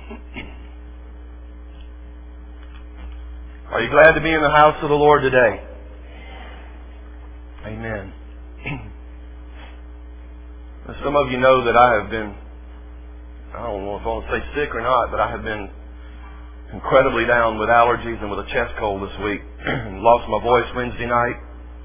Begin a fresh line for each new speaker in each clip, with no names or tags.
Are you glad to be in the house of the Lord today? Amen. Some of you know that I have been, I don't know if I want to say sick or not, but I have been incredibly down with allergies and with a chest cold this week. Lost my voice Wednesday night.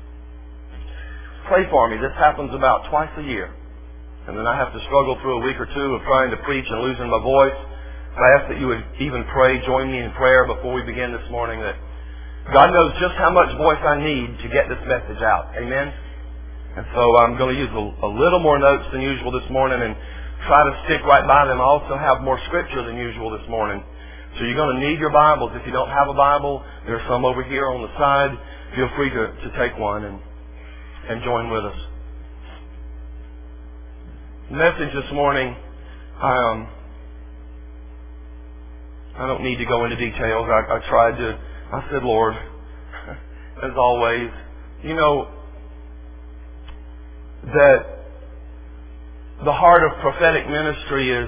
Pray for me. This happens about twice a year. And then I have to struggle through a week or two of trying to preach and losing my voice. I ask that you would even pray, join me in prayer before we begin this morning, that God knows just how much voice I need to get this message out. Amen? And so I'm going to use a little more notes than usual this morning and try to stick right by them. I also have more scripture than usual this morning. So you're going to need your Bibles. If you don't have a Bible, there's some over here on the side. Feel free to take one and join with us. The message this morning, I don't need to go into details. I said, Lord, as always, you know that the heart of prophetic ministry is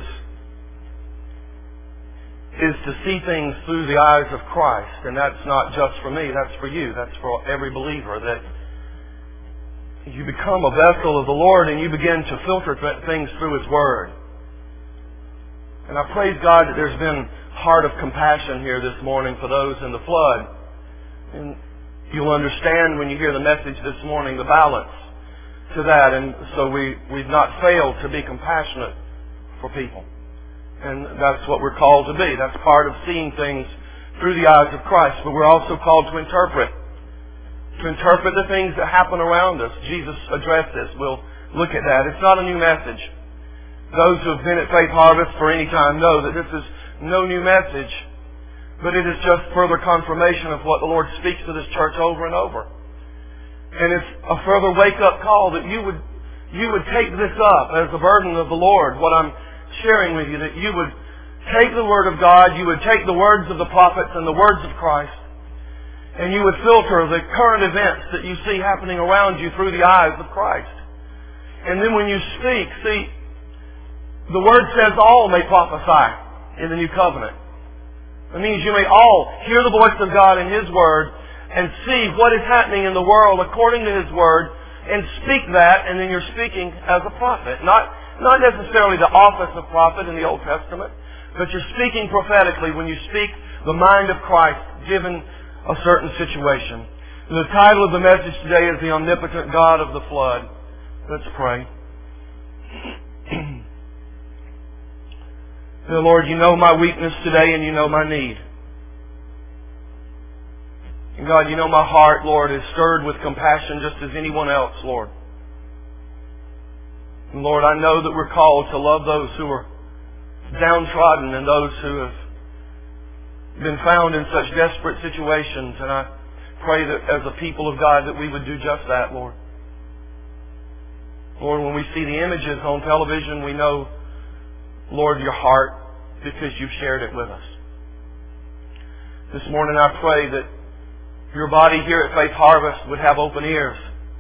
to see things through the eyes of Christ. And that's not just for me, that's for you, that's for every believer, that you become a vessel of the Lord and you begin to filter things through His Word. And I praise God that there's been heart of compassion here this morning for those in the flood. And you'll understand when you hear the message this morning, the balance to that. And so we've not failed to be compassionate for people. And that's what we're called to be. That's part of seeing things through the eyes of Christ. But we're also called to interpret the things that happen around us. Jesus addressed this. We'll look at that. It's not a new message. Those who have been at Faith Harvest for any time know that this is no new message, but it is just further confirmation of what the Lord speaks to this church over and over. And it's a further wake-up call that you would take this up as a burden of the Lord, what I'm sharing with you, that you would take the Word of God, you would take the words of the prophets and the words of Christ, and you would filter the current events that you see happening around you through the eyes of Christ. And then when you speak, see, the Word says all may prophesy in the New Covenant. It means you may all hear the voice of God in His Word and see what is happening in the world according to His Word and speak that, and then you're speaking as a prophet. Not necessarily the office of prophet in the Old Testament, but you're speaking prophetically when you speak the mind of Christ given a certain situation. The title of the message today is The Omnipotent God of the Flood. Let's pray. Dear Lord, you know my weakness today and you know my need. And God, you know my heart, Lord, is stirred with compassion just as anyone else, Lord. And Lord, I know that we're called to love those who are downtrodden and those who have been found in such desperate situations. And I pray that as a people of God that we would do just that, Lord. Lord, when we see the images on television, we know, Lord, your heart, because you've shared it with us. This morning I pray that your body here at Faith Harvest would have open ears.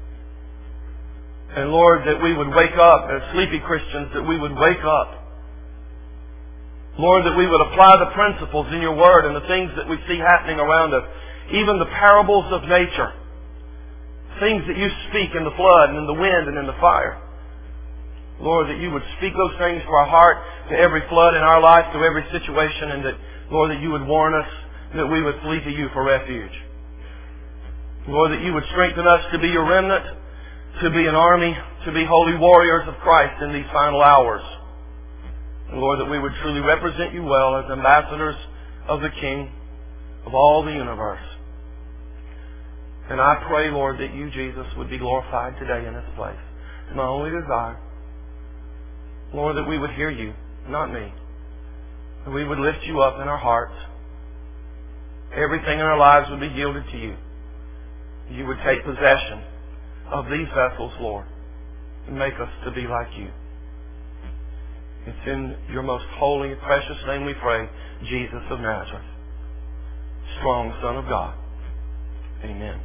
And Lord, that we would wake up as sleepy Christians, that we would wake up. Lord, that we would apply the principles in your Word and the things that we see happening around us, even the parables of nature, things that you speak in the flood and in the wind and in the fire. Lord, that you would speak those things to our heart, to every flood in our life, to every situation, and that, Lord, that you would warn us, that we would flee to you for refuge. Lord, that you would strengthen us to be your remnant, to be an army, to be holy warriors of Christ in these final hours. And Lord, that we would truly represent you well as ambassadors of the King of all the universe. And I pray, Lord, that you, Jesus, would be glorified today in this place. It's my only desire. Lord, that we would hear you, not me. That we would lift you up in our hearts. Everything in our lives would be yielded to you. You would take possession of these vessels, Lord, and make us to be like you. It's in your most holy and precious name we pray, Jesus of Nazareth, strong Son of God. Amen.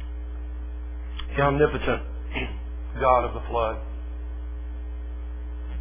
The omnipotent God of the flood.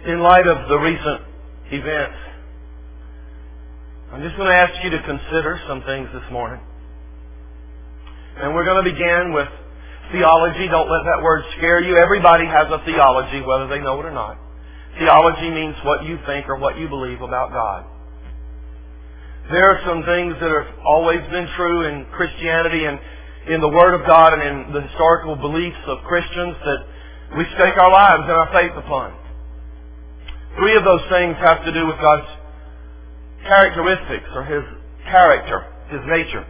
In light of the recent events, I'm just going to ask you to consider some things this morning. And we're going to begin with theology. Don't let that word scare you. Everybody has a theology, whether they know it or not. Theology means what you think or what you believe about God. There are some things that have always been true in Christianity and in the Word of God and in the historical beliefs of Christians that we stake our lives and our faith upon. 3 of those things have to do with God's characteristics or His character, His nature.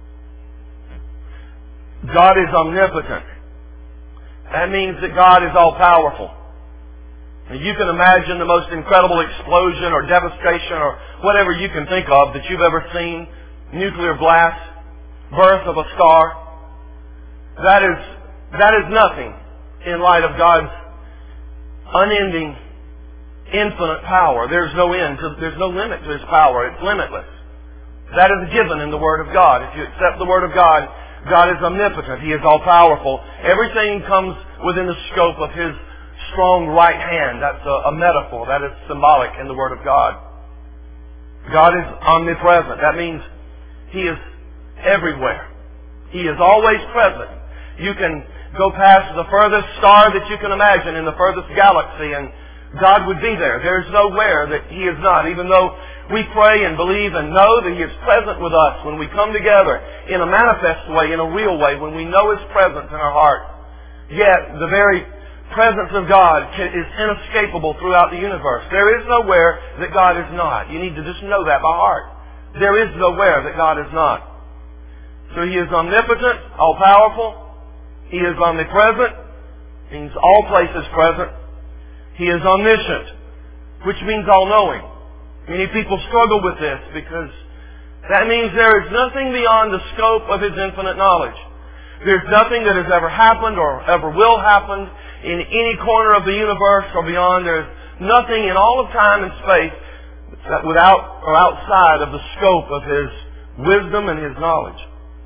God is omnipotent. That means that God is all-powerful. You can imagine the most incredible explosion or devastation or whatever you can think of that you've ever seen. Nuclear blast, birth of a star. That is nothing in light of God's unending, infinite power. There's no end. There's no limit to His power. It's limitless. That is given in the Word of God. If you accept the Word of God, God is omnipotent. He is all-powerful. Everything comes within the scope of His strong right hand. That's a metaphor. That is symbolic in the Word of God. God is omnipresent. That means He is everywhere. He is always present. You can go past the furthest star that you can imagine in the furthest galaxy and God would be there. There's nowhere that He is not. Even though we pray and believe and know that He is present with us when we come together in a manifest way, in a real way, when we know His presence in our heart. Yet the very presence of God is inescapable throughout the universe. There is nowhere that God is not. You need to just know that by heart. There is nowhere that God is not. So He is omnipotent, all-powerful. He is omnipresent, means all places present. He is omniscient, which means all-knowing. Many people struggle with this because that means there is nothing beyond the scope of His infinite knowledge. There's nothing that has ever happened or ever will happen in any corner of the universe or beyond. There's nothing in all of time and space that without or outside of the scope of His wisdom and His knowledge.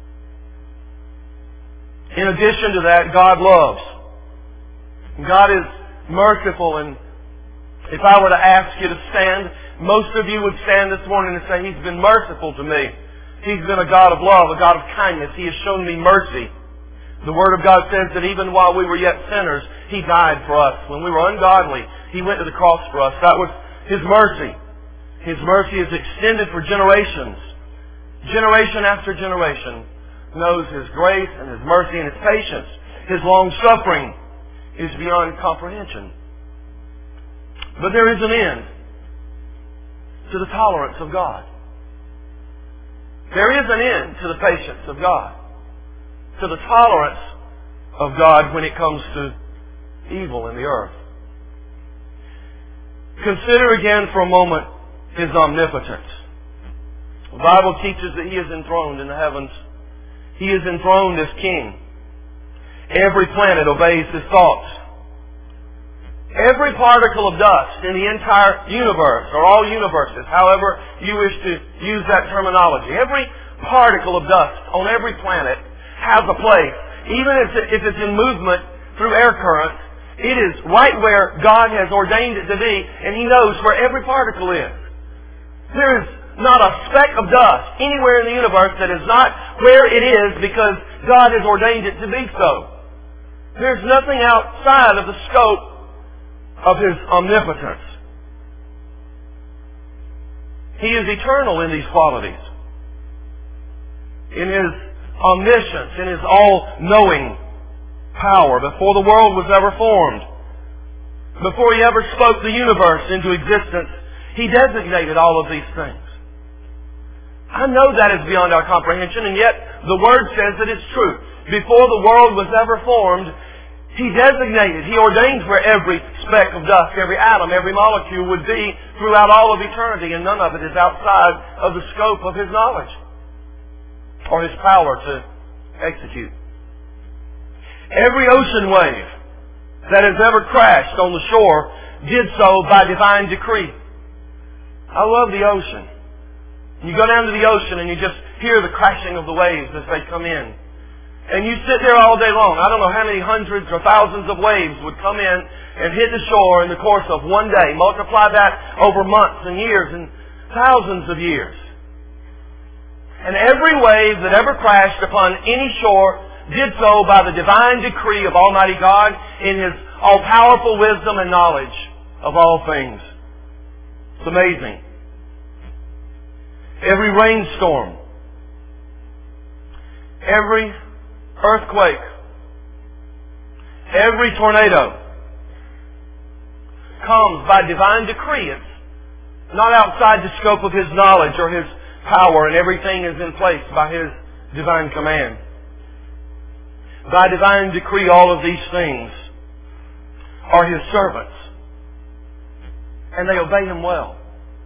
In addition to that, God loves. God is merciful, and if I were to ask you to stand, most of you would stand this morning and say, He's been merciful to me. He's been a God of love, a God of kindness. He has shown me mercy. The Word of God says that even while we were yet sinners, He died for us. When we were ungodly, He went to the cross for us. That was His mercy. His mercy is extended for generations. Generation after generation knows His grace and His mercy and His patience. His long-suffering is beyond comprehension. But there is an end to the tolerance of God. There is an end to the patience of God, to the tolerance of God when it comes to evil in the earth. Consider again for a moment His omnipotence. The Bible teaches that He is enthroned in the heavens. He is enthroned as King. Every planet obeys His thoughts. Every particle of dust in the entire universe, or all universes, however you wish to use that terminology, every particle of dust on every planet has a place. Even if it's in movement through air currents, it is right where God has ordained it to be, and He knows where every particle is. There is not a speck of dust anywhere in the universe that is not where it is because God has ordained it to be so. There's nothing outside of the scope of His omnipotence. He is eternal in these qualities. In His omniscience, in His all-knowing power, before the world was ever formed, before He ever spoke the universe into existence, He designated all of these things. I know that is beyond our comprehension, and yet the Word says that it's true. Before the world was ever formed, He designated, He ordained where every speck of dust, every atom, every molecule would be throughout all of eternity, and none of it is outside of the scope of His knowledge or His power to execute. Every ocean wave that has ever crashed on the shore did so by divine decree. I love the ocean. You go down to the ocean and you just hear the crashing of the waves as they come in. And you sit there all day long. I don't know how many hundreds or thousands of waves would come in and hit the shore in the course of one day. Multiply that over months and years and thousands of years. And every wave that ever crashed upon any shore did so by the divine decree of Almighty God in His all-powerful wisdom and knowledge of all things. It's amazing. Every rainstorm, every earthquake, every tornado comes by divine decree. It's not outside the scope of His knowledge or His power, and everything is in place by His divine command. By divine decree, all of these things are His servants, and they obey Him well.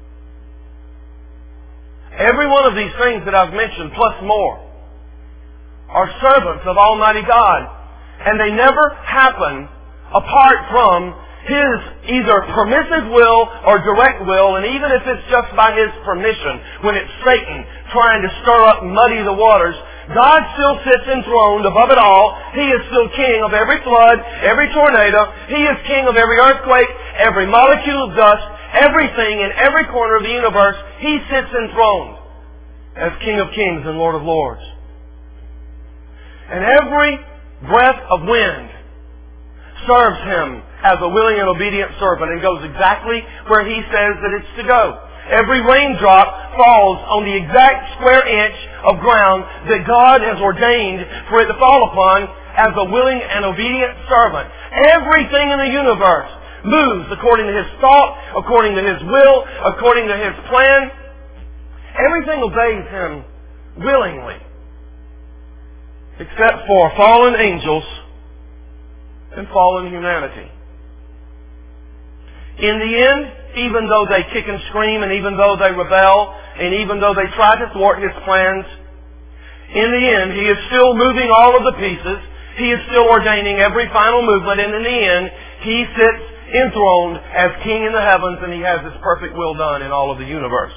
Every one of these things that I've mentioned, plus more, are servants of Almighty God. And they never happen apart from His either permissive will or direct will, and even if it's just by His permission, when it's Satan trying to stir up and muddy the waters, God still sits enthroned above it all. He is still king of every flood, every tornado. He is king of every earthquake, every molecule of dust, everything in every corner of the universe. He sits enthroned as King of Kings and Lord of Lords. And every breath of wind serves Him as a willing and obedient servant and goes exactly where He says that it's to go. Every raindrop falls on the exact square inch of ground that God has ordained for it to fall upon as a willing and obedient servant. Everything in the universe moves according to His thought, according to His will, according to His plan. Everything obeys Him willingly, except for fallen angels and fallen humanity. In the end, even though they kick and scream, and even though they rebel, and even though they try to thwart His plans, in the end, He is still moving all of the pieces. He is still ordaining every final movement, and in the end, He sits enthroned as King in the heavens, and He has His perfect will done in all of the universe.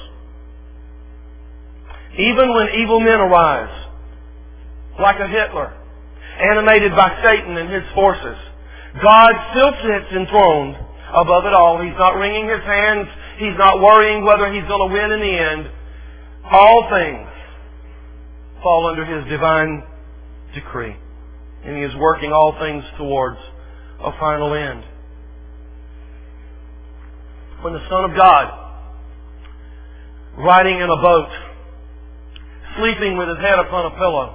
Even when evil men arise, like a Hitler, animated by Satan and his forces, God still sits enthroned above it all. He's not wringing His hands. He's not worrying whether He's going to win in the end. All things fall under His divine decree. And He is working all things towards a final end. When the Son of God, riding in a boat, sleeping with His head upon a pillow,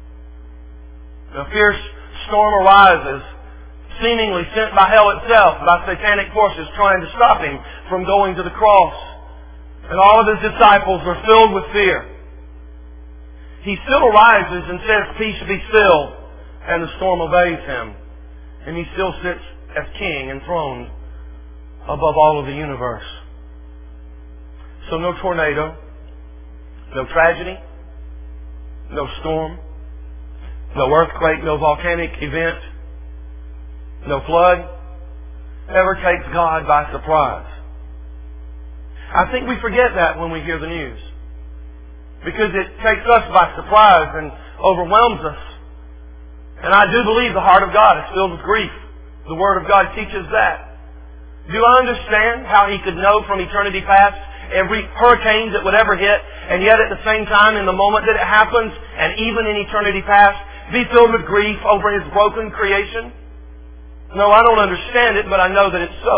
a fierce storm arises, seemingly sent by hell itself, by satanic forces trying to stop Him from going to the cross. And all of His disciples are filled with fear. He still arises and says, "Peace be still," and the storm obeys Him. And He still sits as King enthroned above all of the universe. So no tornado, no tragedy, no storm, no earthquake, no volcanic event, no flood ever takes God by surprise. I think we forget that when we hear the news, because it takes us by surprise and overwhelms us. And I do believe the heart of God is filled with grief. The Word of God teaches that. Do I understand how He could know from eternity past every hurricane that would ever hit, and yet at the same time, in the moment that it happens, and even in eternity past, be filled with grief over His broken creation? No, I don't understand it, but I know that it's so.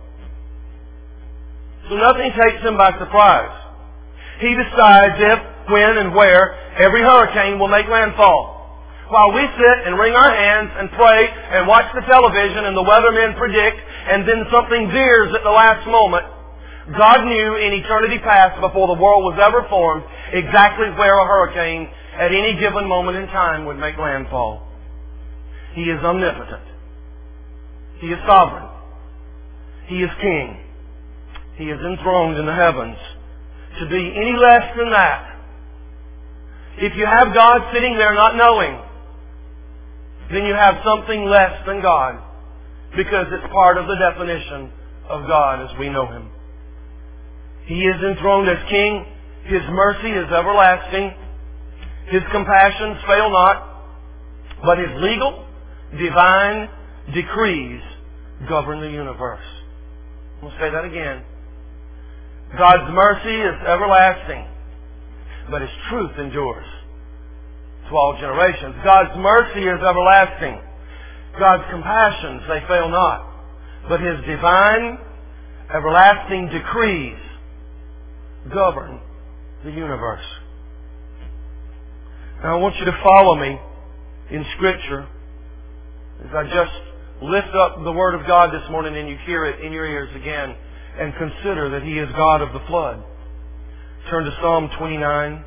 So nothing takes Him by surprise. He decides if, when, and where every hurricane will make landfall. While we sit and wring our hands and pray and watch the television and the weathermen predict, and then something veers at the last moment, God knew in eternity past, before the world was ever formed, exactly where a hurricane at any given moment in time would make landfall. He is omnipotent. He is sovereign. He is King. He is enthroned in the heavens. To be any less than that, if you have God sitting there not knowing, then you have something less than God, because it's part of the definition of God as we know Him. He is enthroned as King. His mercy is everlasting. His compassions fail not. But His legal, divine decrees govern the universe. I'm going to say that again. God's mercy is everlasting, but His truth endures to all generations. God's mercy is everlasting. God's compassions, they fail not. But His divine, everlasting decrees govern the universe. Now I want you to follow me in Scripture as I just lift up the Word of God this morning and you hear it in your ears again and consider that He is God of the flood. Turn to Psalm 29.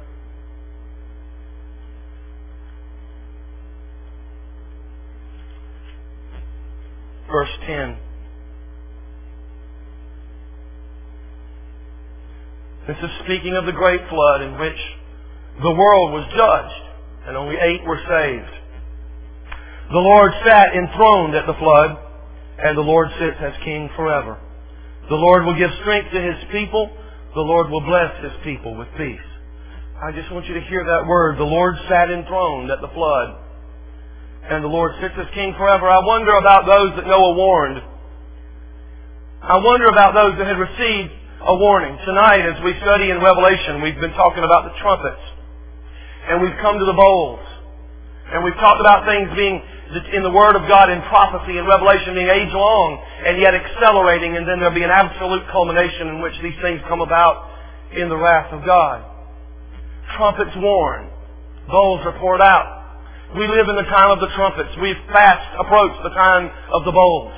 Verse 10. This is speaking of the great flood in which the world was judged and only 8 were saved. The Lord sat enthroned at the flood, and the Lord sits as King forever. The Lord will give strength to His people. The Lord will bless His people with peace. I just want you to hear that word. The Lord sat enthroned at the flood, and the Lord sits as King forever. I wonder about those that Noah warned. I wonder about those that had received a warning. Tonight, as we study in Revelation, we've been talking about the trumpets. And we've come to the bowls. And we've talked about things being in the Word of God in prophecy and Revelation being age-long and yet accelerating, and then there'll be an absolute culmination in which these things come about in the wrath of God. Trumpets warn. Bowls are poured out. We live in the time of the trumpets. We've fast approached the time of the bowls.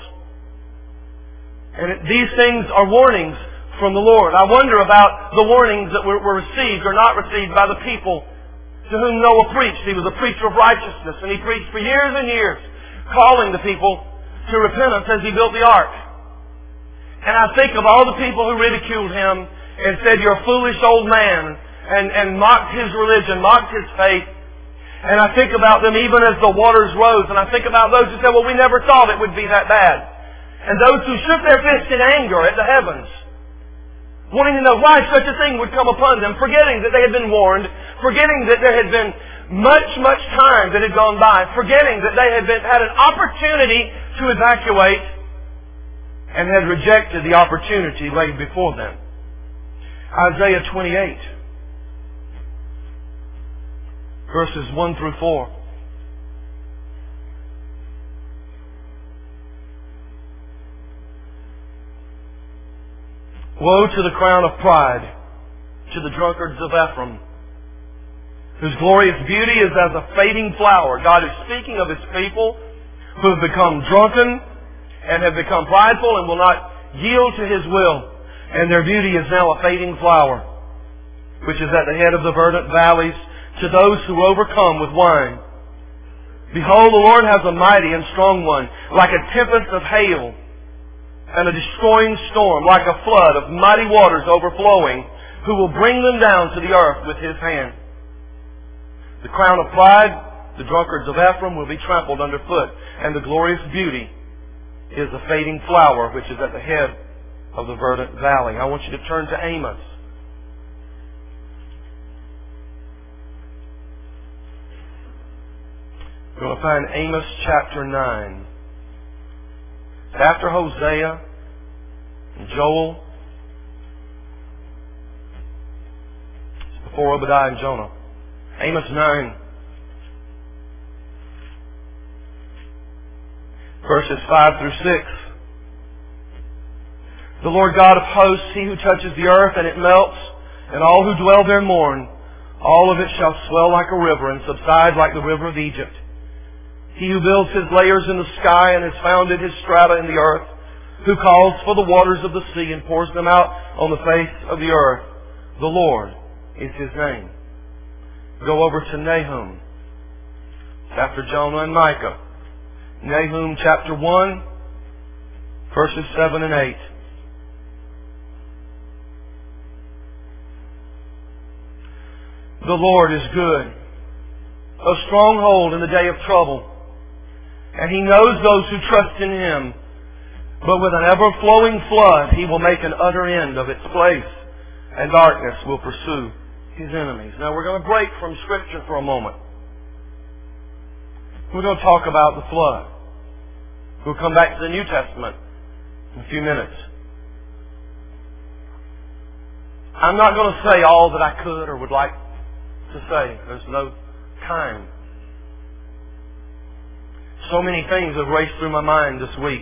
And these things are warnings from the Lord. I wonder about the warnings that were received or not received by the people to whom Noah preached. He was a preacher of righteousness, and he preached for years and years, calling the people to repentance as he built the ark. And I think of all the people who ridiculed him and said, "You're a foolish old man," and mocked his religion, mocked his faith. And I think about them even as the waters rose, and I think about those who said, "Well, we never thought it would be that bad." And those who shook their fist in anger at the heavens, wanting to know why such a thing would come upon them, forgetting that they had been warned, forgetting that there had been much time that had gone by, forgetting that they had an opportunity to evacuate and had rejected the opportunity laid before them. Isaiah 28, verses 1 through 4. Woe to the crown of pride, to the drunkards of Ephraim, whose glorious beauty is as a fading flower. God is speaking of His people who have become drunken and have become prideful and will not yield to His will. And their beauty is now a fading flower, which is at the head of the verdant valleys, to those who overcome with wine. Behold, the Lord has a mighty and strong one, like a tempest of hail and a destroying storm, like a flood of mighty waters overflowing, who will bring them down to the earth with His hand. The crown of pride, the drunkards of Ephraim, will be trampled underfoot, and the glorious beauty is a fading flower, which is at the head of the verdant valley. I want you to turn to Amos. We're going to find Amos chapter 9. After Hosea and Joel, before Obadiah and Jonah. Amos 9, verses 5 through 6. The Lord God of hosts, He who touches the earth and it melts, and all who dwell there mourn, all of it shall swell like a river and subside like the river of Egypt. He who builds his layers in the sky and has founded his strata in the earth, who calls for the waters of the sea and pours them out on the face of the earth. The Lord is His name. Go over to Nahum, after Jonah and Micah. Nahum chapter 1, verses 7 and 8. The Lord is good, a stronghold in the day of trouble. And He knows those who trust in Him. But with an ever-flowing flood, He will make an utter end of its place, and darkness will pursue His enemies. Now we're going to break from Scripture for a moment. We're going to talk about the flood. We'll come back to the New Testament in a few minutes. I'm not going to say all that I could or would like to say. There's no time. So many things have raced through my mind this week.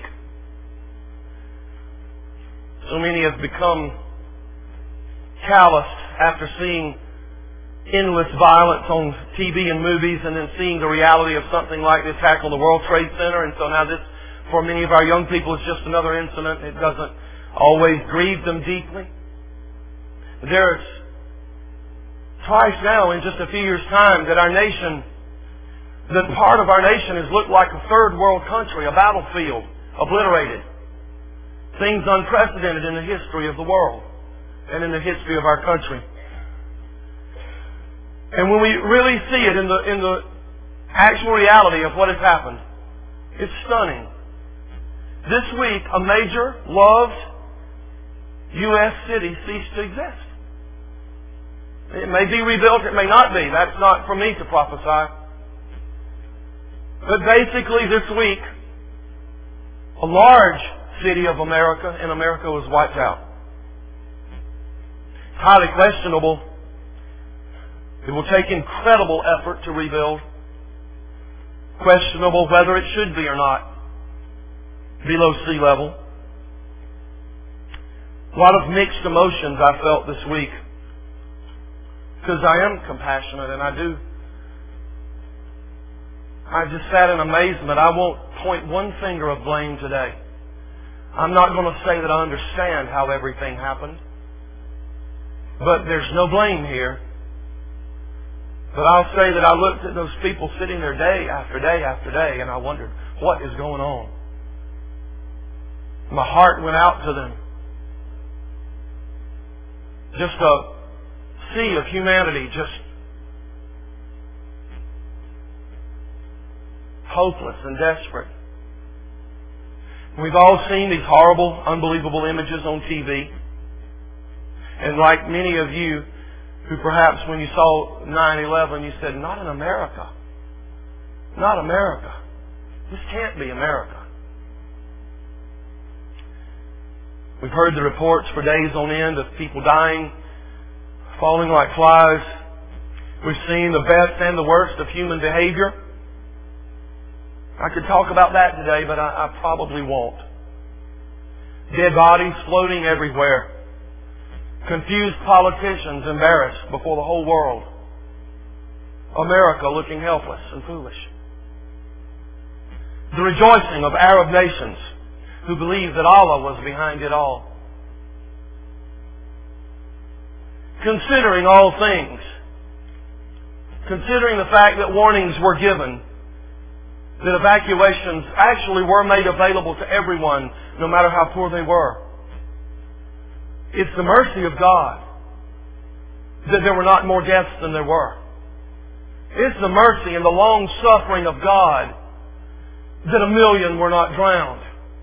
So many have become calloused after seeing endless violence on TV and movies, and then seeing the reality of something like the attack on the World Trade Center. And so now this, for many of our young people, is just another incident. It doesn't always grieve them deeply. There's twice now in just a few years' time that our nation, that part of our nation has looked like a third world country, a battlefield, obliterated. Things unprecedented in the history of the world and in the history of our country. And when we really see it in the actual reality of what has happened, it's stunning. This week, a major, loved U.S. city ceased to exist. It may be rebuilt, it may not be. That's not for me to prophesy. But basically this week, a large city of America in America was wiped out. It's highly questionable. It will take incredible effort to rebuild. Questionable whether it should be or not below sea level. A lot of mixed emotions I felt this week, because I am compassionate and I just sat in amazement. I won't point one finger of blame today. I'm not going to say that I understand how everything happened, but there's no blame here. But I'll say that I looked at those people sitting there day after day after day, and I wondered, what is going on? My heart went out to them. Just a sea of humanity, just hopeless and desperate. We've all seen these horrible, unbelievable images on TV. And like many of you, who perhaps when you saw 9/11, you said, not in America. Not America. This can't be America. We've heard the reports for days on end of people dying, falling like flies. We've seen the best and the worst of human behavior. I could talk about that today, but I probably won't. Dead bodies floating everywhere. Confused politicians embarrassed before the whole world. America looking helpless and foolish. The rejoicing of Arab nations who believed that Allah was behind it all. Considering all things, considering the fact that warnings were given, that evacuations actually were made available to everyone, no matter how poor they were. It's the mercy of God that there were not more deaths than there were. It's the mercy and the long suffering of God that 1 million were not drowned.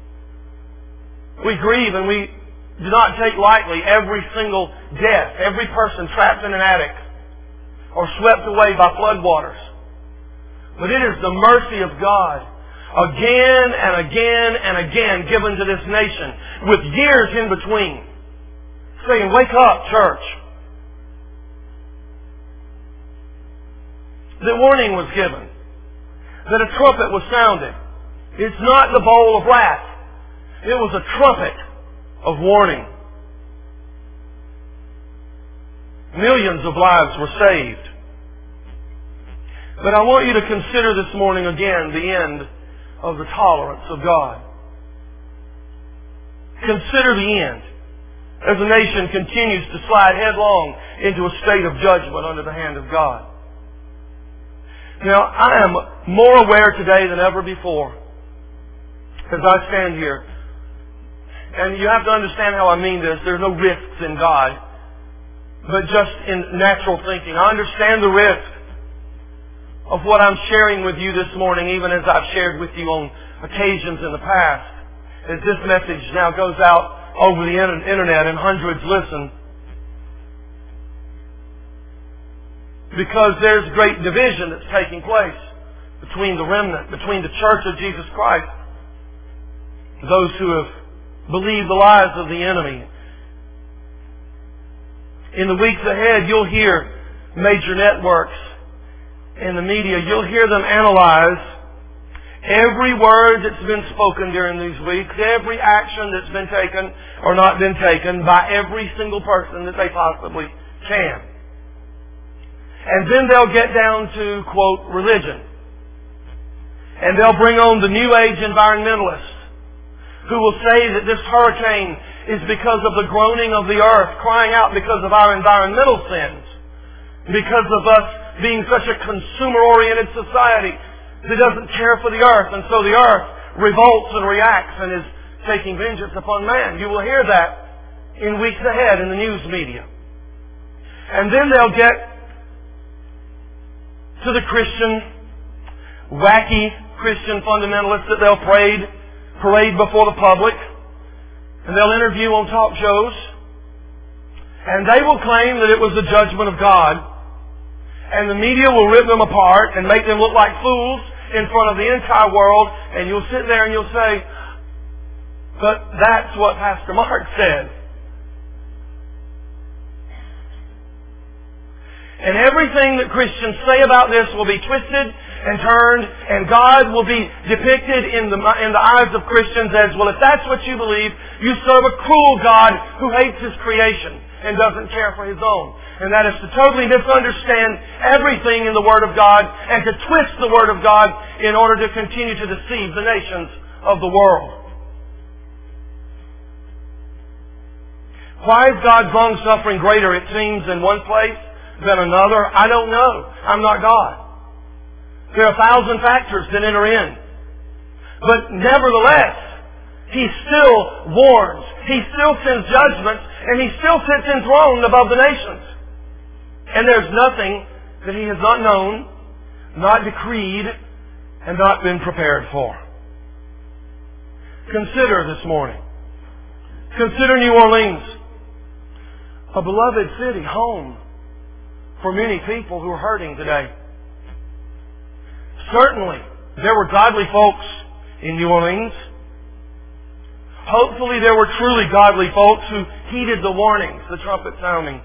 We grieve and we do not take lightly every single death, every person trapped in an attic or swept away by floodwaters. But it is the mercy of God again and again and again given to this nation with years in between, saying, wake up, church. The warning was given, that a trumpet was sounded. It's not the bowl of wrath. It was a trumpet of warning. Millions of lives were saved. But I want you to consider this morning again the end of the tolerance of God. Consider the end as the nation continues to slide headlong into a state of judgment under the hand of God. Now, I am more aware today than ever before as I stand here. And you have to understand how I mean this. There's no risks in God, but just in natural thinking. I understand the risk of what I'm sharing with you this morning, even as I've shared with you on occasions in the past. As this message now goes out over the internet and hundreds listen. Because there's great division that's taking place between the remnant, between the church of Jesus Christ, those who have believed the lies of the enemy. In the weeks ahead, you'll hear major networks in the media, you'll hear them analyze every word that's been spoken during these weeks, every action that's been taken or not been taken by every single person that they possibly can. And then they'll get down to, quote, religion. And they'll bring on the New Age environmentalists who will say that this hurricane is because of the groaning of the earth, crying out because of our environmental sins, because of us being such a consumer-oriented society that doesn't care for the earth, and so the earth revolts and reacts and is taking vengeance upon man. You will hear that in weeks ahead in the news media. And then they'll get to the Christian, wacky Christian fundamentalists that they'll parade before the public, and they'll interview on talk shows, and they will claim that it was the judgment of God, and the media will rip them apart and make them look like fools in front of the entire world, and you'll sit there and you'll say, but that's what Pastor Mark said. And everything that Christians say about this will be twisted and turned, and God will be depicted in the eyes of Christians as, well, if that's what you believe, you serve a cruel God who hates His creation and doesn't care for His own. And that is to totally misunderstand everything in the Word of God and to twist the Word of God in order to continue to deceive the nations of the world. Why is God's long-suffering greater, it seems, in one place than another? I don't know. I'm not God. There are 1,000 factors that enter in. But nevertheless, He still warns. He still sends judgments, and He still sits enthroned above the nations. And there's nothing that He has not known, not decreed, and not been prepared for. Consider this morning. Consider New Orleans, a beloved city, home for many people who are hurting today. Certainly, there were godly folks in New Orleans. Hopefully there were truly godly folks who heeded the warnings, the trumpet sounding.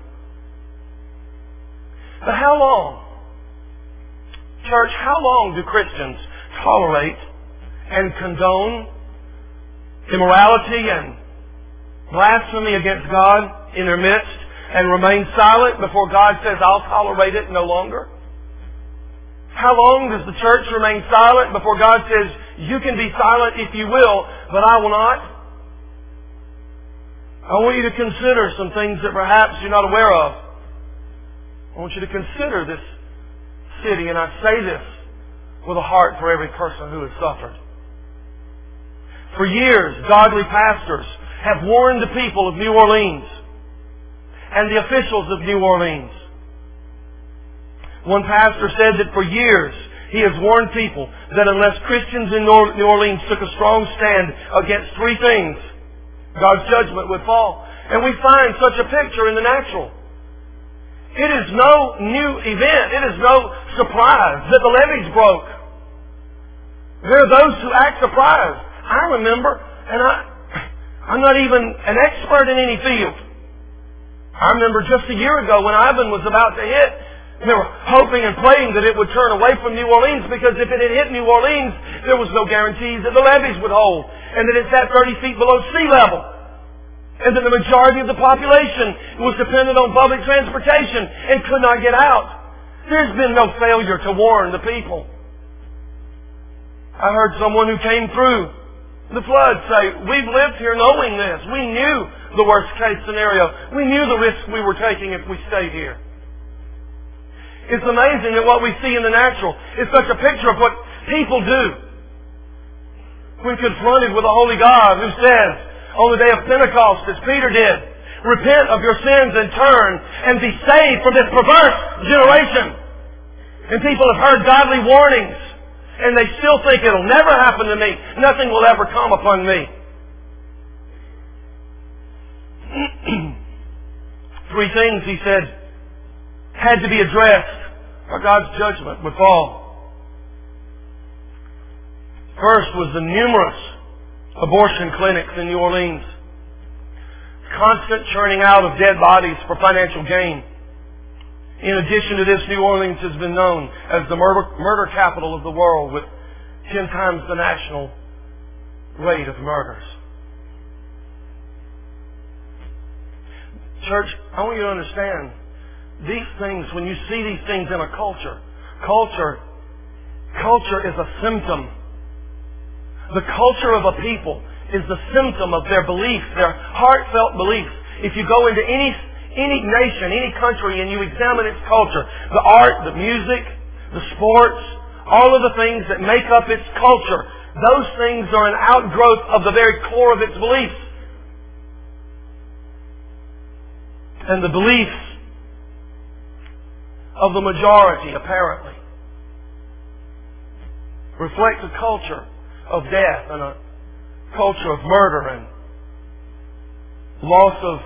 But how long, church, how long do Christians tolerate and condone immorality and blasphemy against God in their midst and remain silent before God says, I'll tolerate it no longer? How long does the church remain silent before God says, you can be silent if you will, but I will not? I want you to consider some things that perhaps you're not aware of. I want you to consider this city, and I say this with a heart for every person who has suffered. For years, godly pastors have warned the people of New Orleans and the officials of New Orleans. One pastor said that for years he has warned people that unless Christians in New Orleans took a strong stand against three things, God's judgment would fall. And we find such a picture in the natural. It is no new event. It is no surprise that the levees broke. There are those who act surprised. I remember, and I'm not even an expert in any field. I remember just a year ago when Ivan was about to hit, they were hoping and praying that it would turn away from New Orleans, because if it had hit New Orleans, there was no guarantees that the levees would hold, and that it sat 30 feet below sea level, and that the majority of the population was dependent on public transportation and could not get out. There's been no failure to warn the people. I heard someone who came through the flood say, we've lived here knowing this. We knew the worst case scenario. We knew the risk we were taking if we stayed here. It's amazing that what we see in the natural is such a picture of what people do when confronted with a holy God who says on the day of Pentecost, as Peter did, repent of your sins and turn and be saved from this perverse generation. And people have heard godly warnings and they still think it'll never happen to me. Nothing will ever come upon me. Three things, he said, had to be addressed or God's judgment would fall. First was the numerous abortion clinics in New Orleans. Constant churning out of dead bodies for financial gain. In addition to this, New Orleans has been known as the murder capital of the world, with 10 times the national rate of murders. Church, I want you to understand, these things, when you see these things in a culture is a symptom. The culture of a people is the symptom of their beliefs, their heartfelt beliefs. If you go into any nation, any country, and you examine its culture, the art, the music, the sports, all of the things that make up its culture, those things are an outgrowth of the very core of its beliefs. And the beliefs of the majority, apparently, reflect a culture of death and a culture of murder and loss of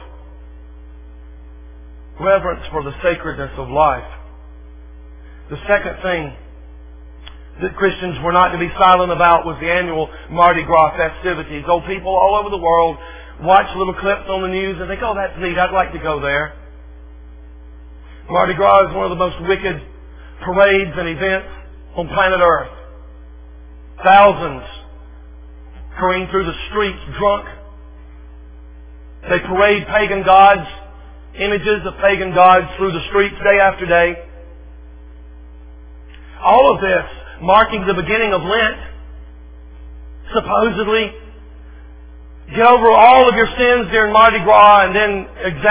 reverence for the sacredness of life. The second thing that Christians were not to be silent about was the annual Mardi Gras festivities. Old people all over the world watch little clips on the news and think, oh, that's neat, I'd like to go there. Mardi Gras is one of the most wicked parades and events on planet Earth. Thousands hurrying through the streets drunk. They parade pagan gods, images of pagan gods through the streets day after day. All of this marking the beginning of Lent. Supposedly, get over all of your sins during Mardi Gras and then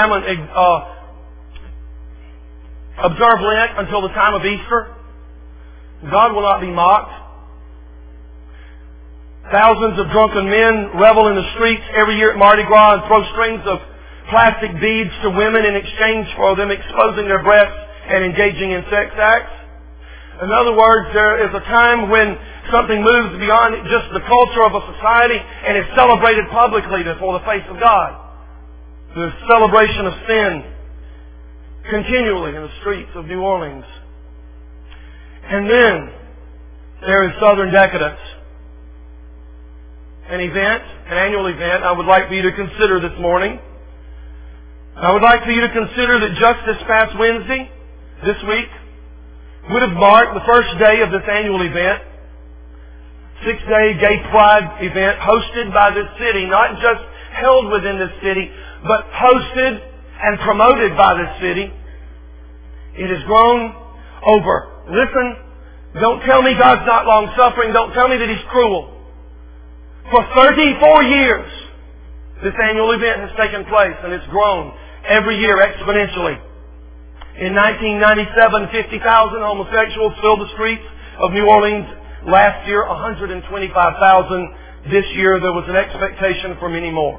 observe Lent until the time of Easter. God will not be mocked. Thousands of drunken men revel in the streets every year at Mardi Gras and throw strings of plastic beads to women in exchange for them exposing their breasts and engaging in sex acts. In other words, there is a time when something moves beyond just the culture of a society and is celebrated publicly before the face of God. The celebration of sin continually in the streets of New Orleans. And then there is Southern Decadence. An annual event I would like for you to consider this morning. I would like for you to consider that just this past Wednesday, this week, would have marked the first day of this annual event. 6-day gay pride event hosted by this city, not just held within this city, but hosted and promoted by this city. It has grown over. Listen, don't tell me God's not long-suffering. Don't tell me that He's cruel. For 34 years, this annual event has taken place, and it's grown every year exponentially. In 1997, 50,000 homosexuals filled the streets of New Orleans. Last year, 125,000. This year, there was an expectation for many more.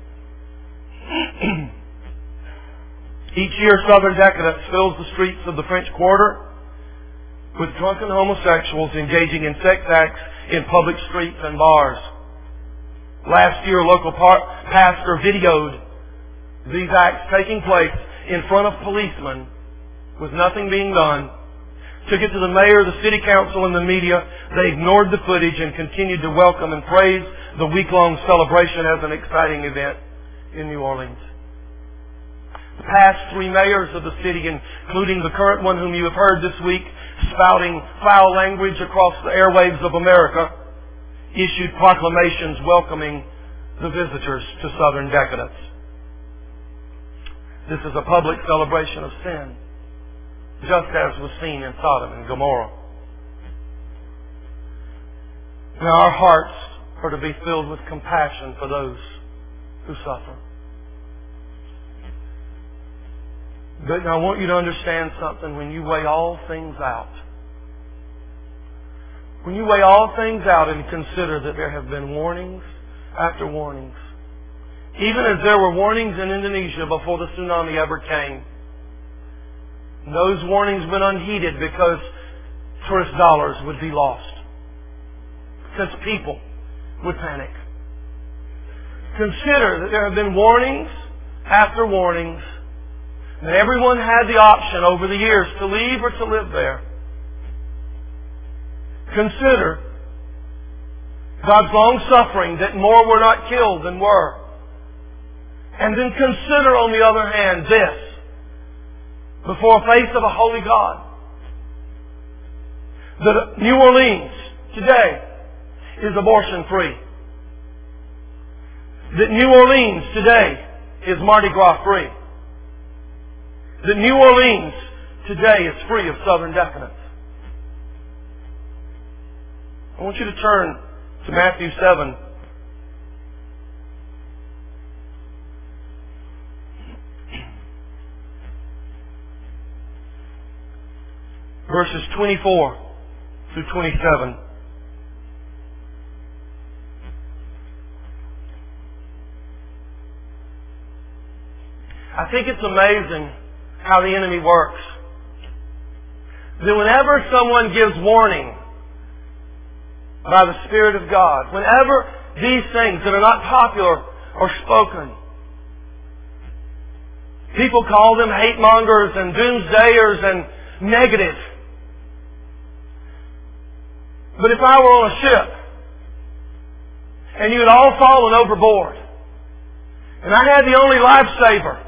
Each year, Southern Decadence fills the streets of the French Quarter with drunken homosexuals engaging in sex acts in public streets and bars. Last year, a local pastor videoed these acts taking place in front of policemen with nothing being done. Took it to the mayor, the city council, and the media. They ignored the footage and continued to welcome and praise the week-long celebration as an exciting event in New Orleans. The past 3 mayors of the city, including the current one whom you have heard this week, spouting foul language across the airwaves of America, issued proclamations welcoming the visitors to Southern Decadence. This is a public celebration of sin, just as was seen in Sodom and Gomorrah. Now our hearts are to be filled with compassion for those who suffer. But now I want you to understand something. When you weigh all things out, when you weigh all things out and consider that there have been warnings after warnings, even as there were warnings in Indonesia before the tsunami ever came, those warnings went unheeded because tourist dollars would be lost, because people would panic. Consider that there have been warnings after warnings, that everyone had the option over the years to leave or to live there. Consider God's long-suffering, that more were not killed than were. And then consider, on the other hand, this. Before the face of a holy God, that New Orleans today is abortion-free. That New Orleans today is Mardi Gras free. That New Orleans today is free of Southern decadence. I want you to turn to Matthew 7. Verses 24 through 27. I think it's amazing how the enemy works. That whenever someone gives warning by the Spirit of God, whenever these things that are not popular are spoken, people call them hate mongers and doomsdayers and negative. But if I were on a ship and you had all fallen overboard and I had the only lifesaver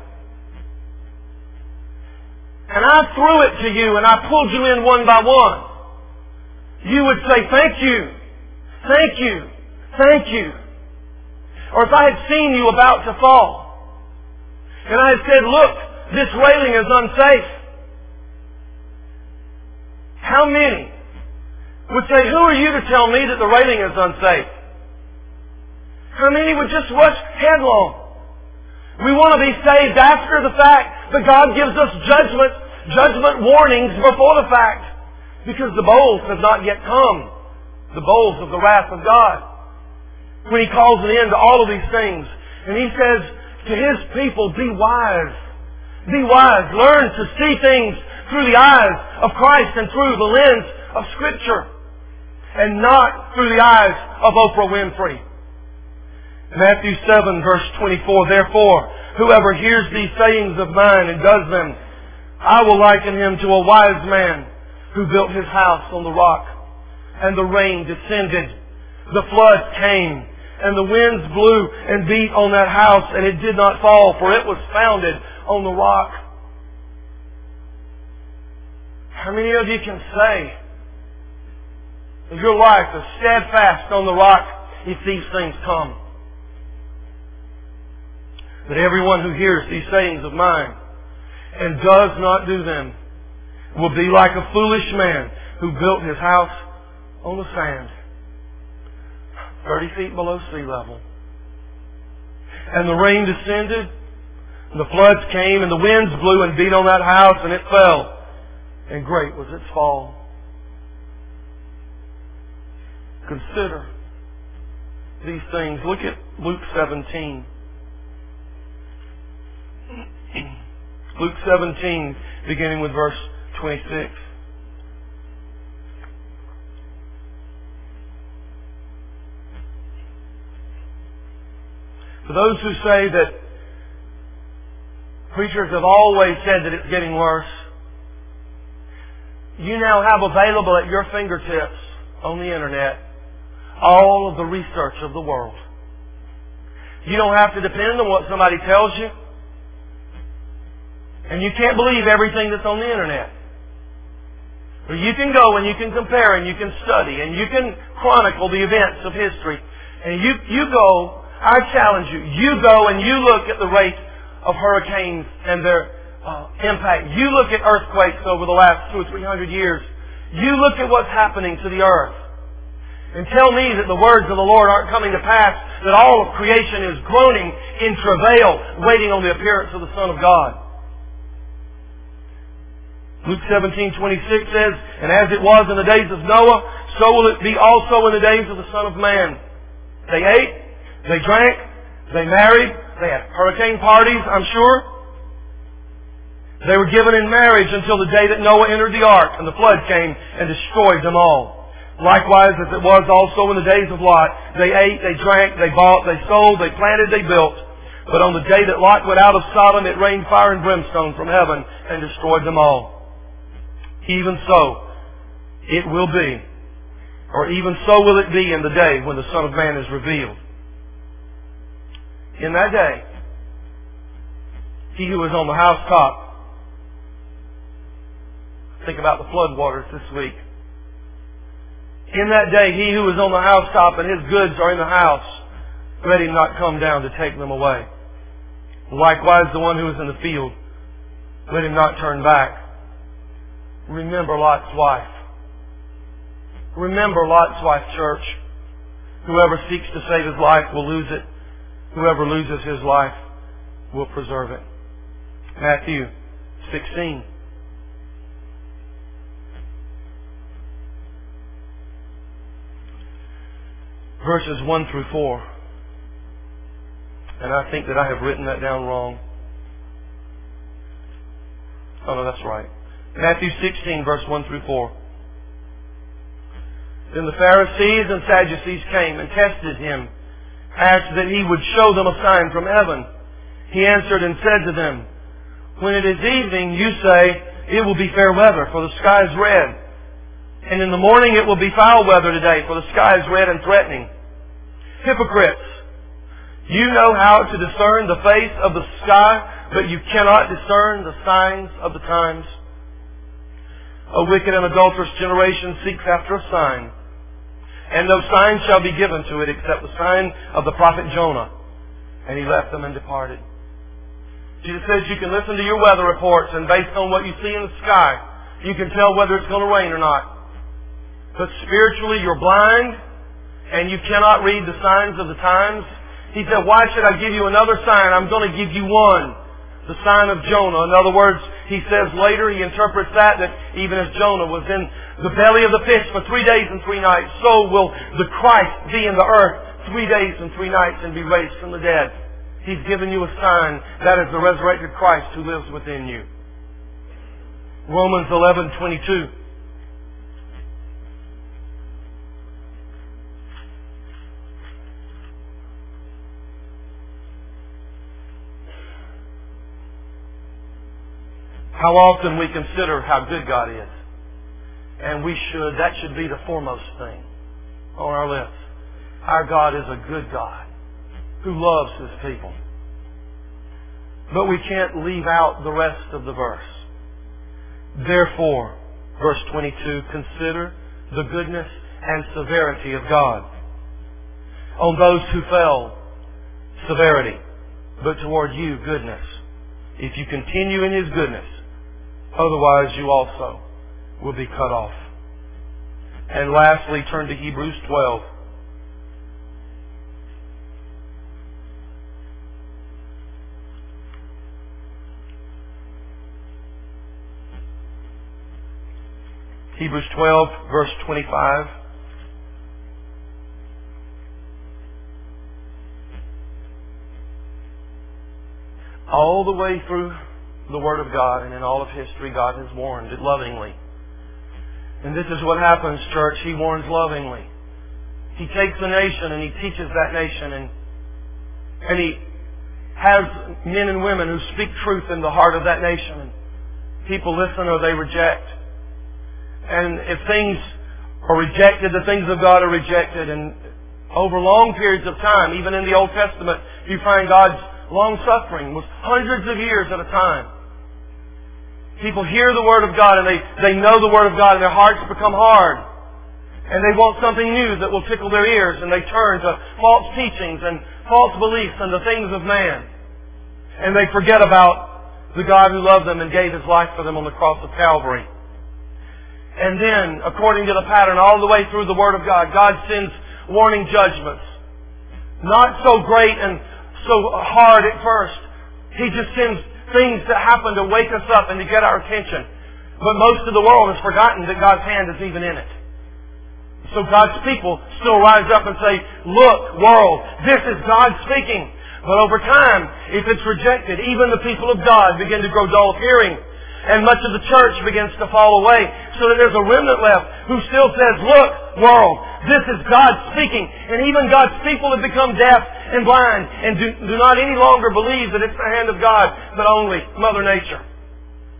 and I threw it to you and I pulled you in one by one, you would say, "Thank you, thank you, thank you." Or if I had seen you about to fall and I had said, "Look, this railing is unsafe," how many would say, "Who are you to tell me that the railing is unsafe?" How many would just rush headlong? We want to be saved after the fact, but God gives us judgment warnings before the fact, because the bowls have not yet come, the bowls of the wrath of God. When He calls an end to all of these things, and He says to His people, "Be wise. Be wise. Learn to see things through the eyes of Christ and through the lens of Scripture, and not through the eyes of Oprah Winfrey." Matthew 7 verse 24, "Therefore, whoever hears these sayings of mine and does them, I will liken him to a wise man who built his house on the rock. And the rain descended, the flood came, and the winds blew and beat on that house, and it did not fall, for it was founded on the rock." How many of you can say that your life is steadfast on the rock if these things come? That everyone who hears these sayings of mine and does not do them will be like a foolish man who built his house on the sand, 30 feet below sea level. And the rain descended, and the floods came, and the winds blew and beat on that house, and it fell, and great was its fall. Consider these things. Look at Luke 17. Luke 17, beginning with verse 26. For those who say that preachers have always said that it's getting worse, you now have available at your fingertips on the internet all of the research of the world. You don't have to depend on what somebody tells you. And you can't believe everything that's on the internet. But you can go and you can compare and you can study and you can chronicle the events of history. And you go, I challenge you, you go and you look at the rate of hurricanes and their impact. You look at earthquakes over the last 200 or 300 years. You look at what's happening to the earth. And tell me that the words of the Lord aren't coming to pass, that all of creation is groaning in travail, waiting on the appearance of the Son of God. Luke 17:26 says, "And as it was in the days of Noah, so will it be also in the days of the Son of Man." They ate, they drank, they married, they had hurricane parties, I'm sure. They were given in marriage until the day that Noah entered the ark, and the flood came and destroyed them all. Likewise, as it was also in the days of Lot, they ate, they drank, they bought, they sold, they planted, they built. But on the day that Lot went out of Sodom, it rained fire and brimstone from heaven and destroyed them all. Even so, it will be or even so will it be in the day when the Son of Man is revealed. In that day, he who is on the housetop, think about the flood waters this week. In that day, he who is on the housetop and his goods are in the house, let him not come down to take them away. Likewise, the one who is in the field, let him not turn back. Remember Lot's wife. Remember Lot's wife, church. Whoever seeks to save his life will lose it. Whoever loses his life will preserve it. Matthew 16. Verses 1 through 4. And I think that I have written that down wrong. Oh no, that's right. Matthew 16, verse 1 through 4. Then the Pharisees and Sadducees came and tested him, asked that he would show them a sign from heaven. He answered and said to them, when it is evening, you say, it will be fair weather, for the sky is red. And in the morning it will be foul weather today, for the sky is red and threatening. Hypocrites! You know how to discern the face of the sky, but you cannot discern the signs of the times. A wicked and adulterous generation seeks after a sign, and no sign shall be given to it except the sign of the prophet Jonah. And he left them and departed. Jesus says you can listen to your weather reports, and based on what you see in the sky, you can tell whether it's going to rain or not. But spiritually you're blind, and you cannot read the signs of the times. He said, why should I give you another sign? I'm going to give you one. The sign of Jonah. In other words, he says later, he interprets that even as Jonah was in the belly of the fish for 3 days and 3 nights, so will the Christ be in the earth 3 days and 3 nights and be raised from the dead. He's given you a sign. That is the resurrected Christ who lives within you. Romans 11:22. How often we consider how good God is. And that should be the foremost thing on our lips. Our God is a good God who loves His people. But we can't leave out the rest of the verse. Therefore, verse 22, consider the goodness and severity of God. On those who fell, severity, but toward you, goodness. If you continue in His goodness, otherwise you also will be cut off. And lastly, turn to Hebrews 12. Hebrews 12, verse 25. All the way through the Word of God and in all of history, God has warned it lovingly. And this is what happens, church. He warns lovingly. He takes a nation and He teaches that nation, and He has men and women who speak truth in the heart of that nation. And people listen or they reject. And if things are rejected, the things of God are rejected. And over long periods of time, even in the Old Testament, you find God's long-suffering was hundreds of years at a time. People hear the Word of God and they know the Word of God and their hearts become hard. And they want something new that will tickle their ears, and they turn to false teachings and false beliefs and the things of man. And they forget about the God who loved them and gave His life for them on the cross of Calvary. And then, according to the pattern all the way through the Word of God, God sends warning judgments. Not so great and so hard at first. He just sends things that happen to wake us up and to get our attention. But most of the world has forgotten that God's hand is even in it. So God's people still rise up and say, look, world, this is God speaking. But over time, if it's rejected, even the people of God begin to grow dull of hearing. And much of the church begins to fall away, so that there's a remnant left who still says, look, world, this is God speaking. And even God's people have become deaf and blind and do not any longer believe that it's the hand of God, but only Mother Nature.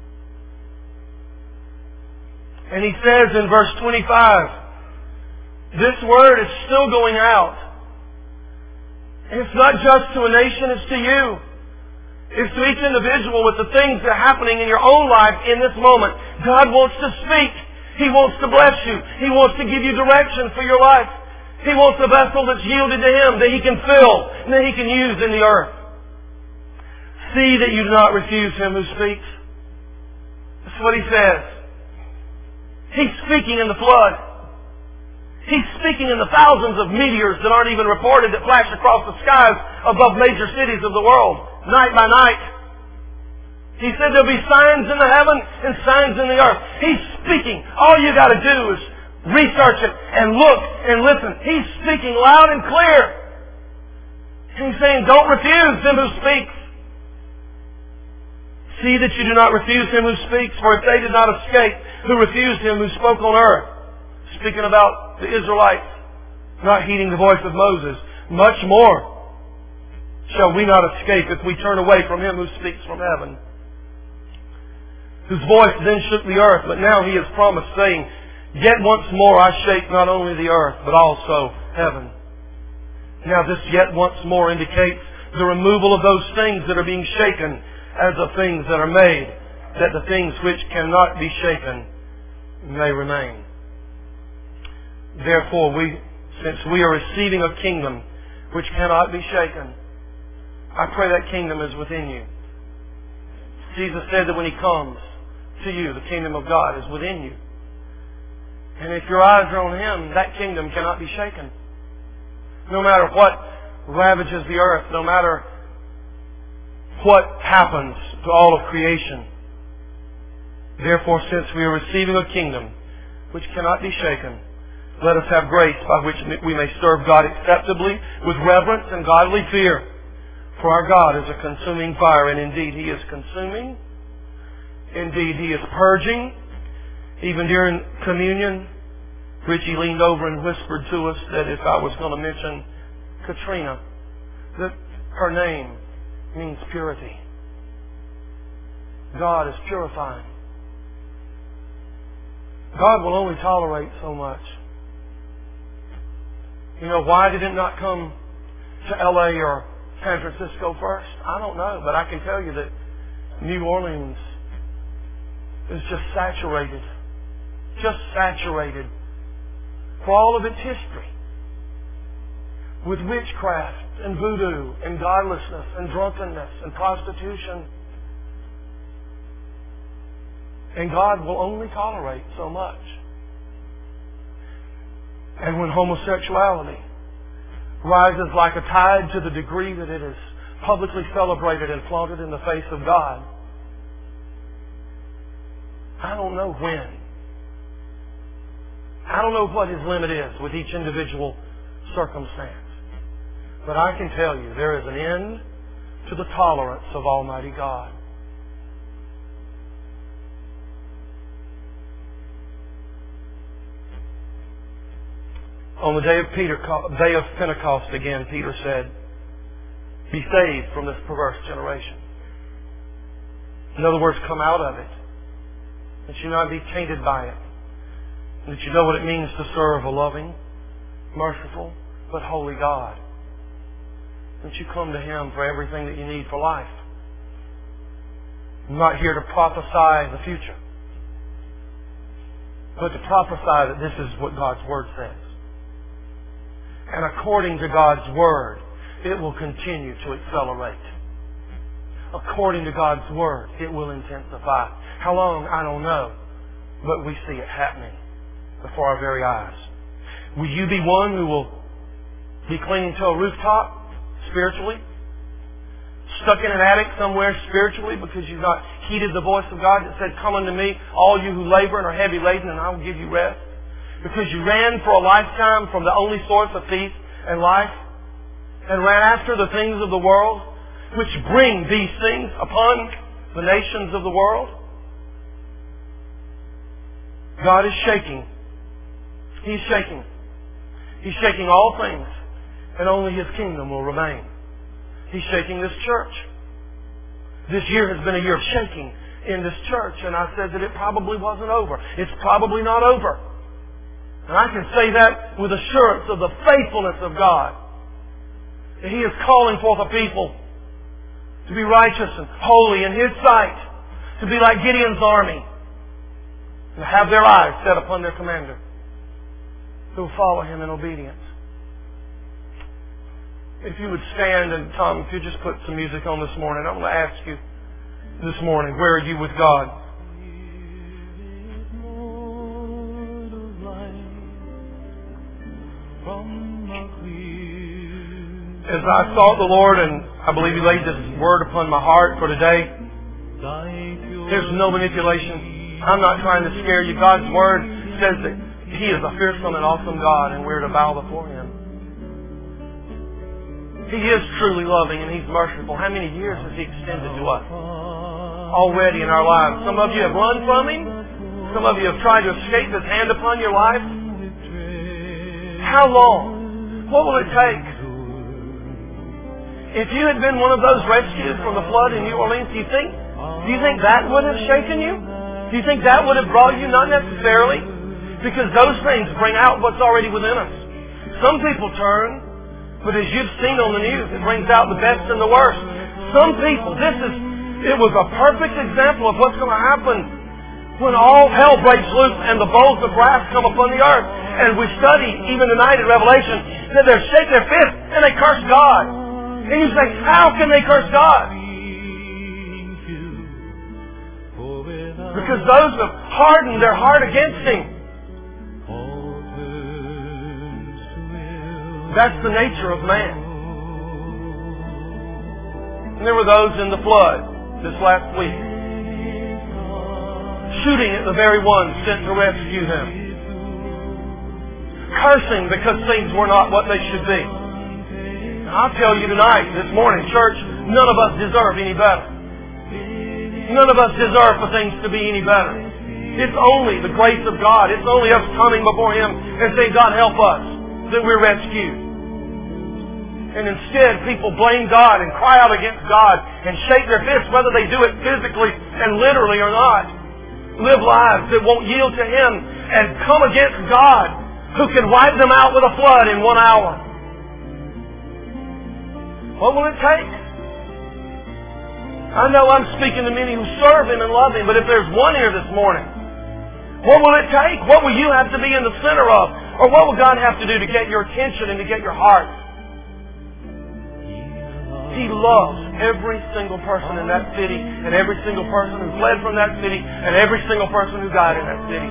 And He says in verse 25, This word is still going out. And it's not just to a nation, it's to you. It's to each individual with the things that are happening in your own life in this moment. God wants to speak. He wants to bless you. He wants to give you direction for your life. He wants a vessel that's yielded to Him, that He can fill, and that He can use in the earth. See that you do not refuse Him who speaks. That's what He says. He's speaking in the flood. He's speaking in the thousands of meteors that aren't even reported that flash across the skies above major cities of the world, night by night. He said there'll be signs in the heaven and signs in the earth. He's speaking. All you got to do is research it and look and listen. He's speaking loud and clear. He's saying, don't refuse Him who speaks. See that you do not refuse Him who speaks, for if they did not escape, who refused Him who spoke on earth. Speaking about the Israelites not heeding the voice of Moses, much more shall we not escape if we turn away from Him who speaks from heaven. Whose voice then shook the earth, but now He has promised, saying, yet once more I shake not only the earth, but also heaven. Now this yet once more indicates the removal of those things that are being shaken as of things that are made, that the things which cannot be shaken may remain. Therefore, since we are receiving a kingdom which cannot be shaken, I pray that kingdom is within you. Jesus said that when He comes to you, the kingdom of God is within you. And if your eyes are on Him, that kingdom cannot be shaken. No matter what ravages the earth, no matter what happens to all of creation. Therefore, since we are receiving a kingdom which cannot be shaken, let us have grace by which we may serve God acceptably with reverence and godly fear. For our God is a consuming fire, and indeed He is consuming. Indeed He is purging. Even during communion, Richie leaned over and whispered to us that if I was going to mention Katrina, that her name means purity. God is purifying. God will only tolerate so much. You know, why did it not come to L.A. or San Francisco first? I don't know, but I can tell you that New Orleans is just saturated for all of its history with witchcraft and voodoo and godlessness and drunkenness and prostitution. And God will only tolerate so much. And when homosexuality rises like a tide to the degree that it is publicly celebrated and flaunted in the face of God, I don't know when. I don't know what His limit is with each individual circumstance. But I can tell you there is an end to the tolerance of Almighty God. On the day of Pentecost again, Peter said, be saved from this perverse generation. In other words, come out of it. That you not be tainted by it. That you know what it means to serve a loving, merciful, but holy God. That you come to Him for everything that you need for life. I'm not here to prophesy the future, but to prophesy that this is what God's Word says. And according to God's Word, it will continue to accelerate. According to God's Word, it will intensify. How long? I don't know. But we see it happening before our very eyes. Will you be one who will be clinging to a rooftop spiritually? Stuck in an attic somewhere spiritually because you've not heeded the voice of God that said, come unto me, all you who labor and are heavy laden, and I will give you rest? Because you ran for a lifetime from the only source of peace and life and ran after the things of the world which bring these things upon the nations of the world. God is shaking. He's shaking. He's shaking all things, and only His kingdom will remain. He's shaking this church. This year has been a year of shaking in this church, and I said that it probably wasn't over. It's probably not over And I can say that with assurance of the faithfulness of God. That He is calling forth a people to be righteous and holy in His sight. To be like Gideon's army. And to have their eyes set upon their commander. Who will follow Him in obedience. If you would stand, and Tom, if you just put some music on this morning, I'm going to ask you this morning, where are you with God? As I sought the Lord, and I believe He laid this word upon my heart for today, there's no manipulation. I'm not trying to scare you. God's Word says that He is a fearsome and awesome God, and we're to bow before Him. He is truly loving and He's merciful. How many years has He extended to us already in our lives? Some of you have run from Him. Some of you have tried to escape His hand upon your life. How long? What will it take? If you had been one of those rescued from the flood in New Orleans, do you think that would have shaken you? Do you think that would have brought you? Not necessarily. Because those things bring out what's already within us. Some people turn, but as you've seen on the news, it brings out the best and the worst. Some people, it was a perfect example of what's going to happen when all hell breaks loose and the bowls of brass come upon the earth. And we study, even tonight in Revelation, that they shake their fists and they curse God. And you say, how can they curse God? Because those have hardened their heart against Him. That's the nature of man. And there were those in the flood this last week, shooting at the very ones sent to rescue them. Cursing because things were not what they should be. I'll tell you tonight, this morning, church, none of us deserve any better. None of us deserve for things to be any better. It's only the grace of God. It's only us coming before Him and saying, God, help us, that we're rescued. And instead, people blame God and cry out against God and shake their fists, whether they do it physically and literally or not. Live lives that won't yield to Him and come against God, who can wipe them out with a flood in 1 hour. What will it take? I know I'm speaking to many who serve Him and love Him, but if there's one here this morning, what will it take? What will you have to be in the center of? Or what will God have to do to get your attention and to get your heart? He loves every single person in that city, and every single person who fled from that city, and every single person who died in that city.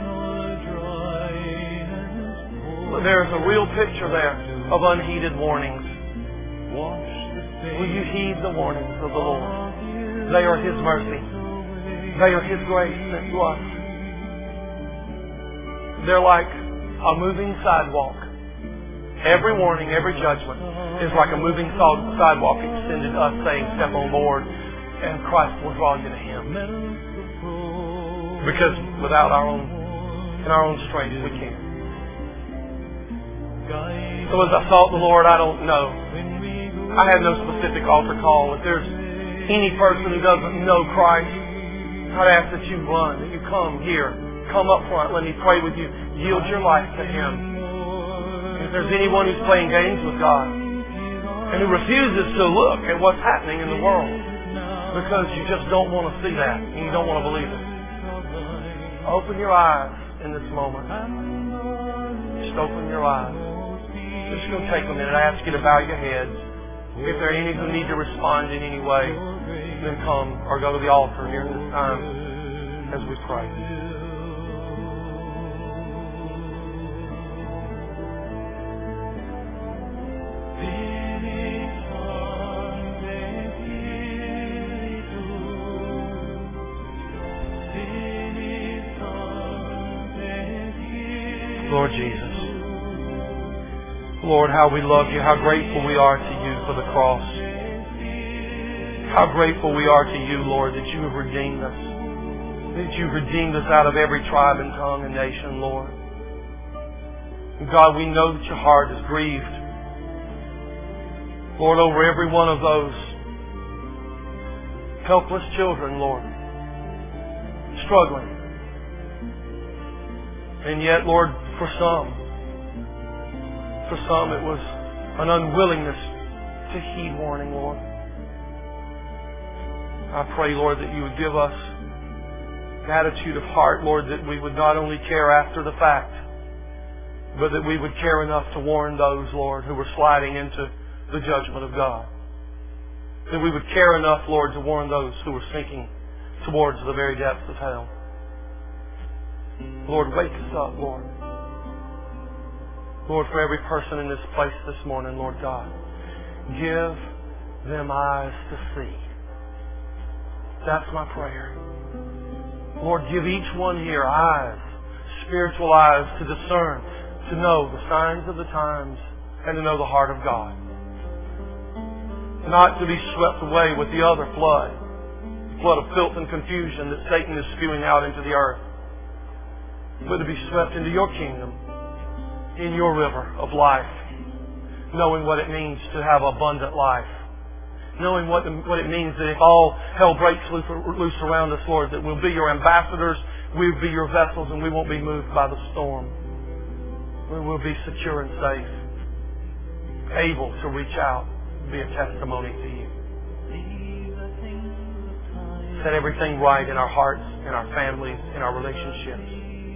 But there is a real picture there of unheeded warnings. Will you heed the warnings of the Lord? They are His mercy. They are His grace sent to us. They're like a moving sidewalk. Every warning, every judgment is like a moving sidewalk extended to us saying, step on board, and Christ will draw you to Him. Because without our own strength, we can't. So as I sought the Lord, I don't know. I have no specific altar call. If there's any person who doesn't know Christ, I'd ask that you run, that you come here. Come up front. Let me pray with you. Yield your life to Him. If there's anyone who's playing games with God and who refuses to look at what's happening in the world because you just don't want to see that and you don't want to believe it, open your eyes in this moment. Just open your eyes. Just going to take a minute. I ask you to bow your heads. If there are any who need to respond in any way, then come or go to the altar here at this time as we pray. Lord Jesus, Lord, how we love You, how grateful we are to You for the cross. How grateful we are to You, Lord, that You have redeemed us. That You've redeemed us out of every tribe and tongue and nation, Lord. And God, we know that Your heart is grieved, Lord, over every one of those helpless children, Lord, struggling. And yet, Lord, for some, For some, it was an unwillingness to heed warning, Lord. I pray, Lord, that you would give us an attitude of heart, Lord, that we would not only care after the fact, but that we would care enough to warn those, Lord, who were sliding into the judgment of God. That we would care enough, Lord, to warn those who were sinking towards the very depths of hell. Lord, wake us up, Lord. Lord, for every person in this place this morning, Lord God, give them eyes to see. That's my prayer. Lord, give each one here eyes, spiritual eyes to discern, to know the signs of the times, and to know the heart of God. Not to be swept away with the other flood of filth and confusion that Satan is spewing out into the earth, but to be swept into your kingdom, in your river of life, knowing what it means to have abundant life, knowing what it means that if all hell breaks loose around us, Lord, that we'll be your ambassadors, we'll be your vessels, and we won't be moved by the storm. We will be secure and safe, able to reach out and be a testimony to you. Set everything right in our hearts, in our families, in our relationships.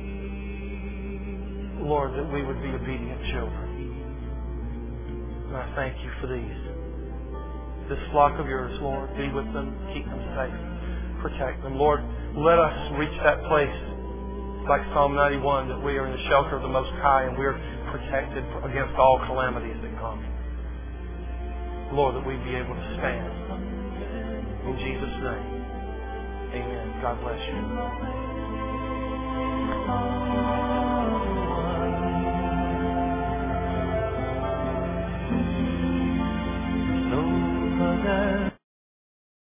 Lord, that we would be obedient children. And I thank you for these. This flock of yours, Lord, be with them, keep them safe, protect them. Lord, let us reach that place, like Psalm 91, that we are in the shelter of the Most High and we're protected against all calamities that come. Lord, that we'd be able to stand. In Jesus' name, amen. God bless you.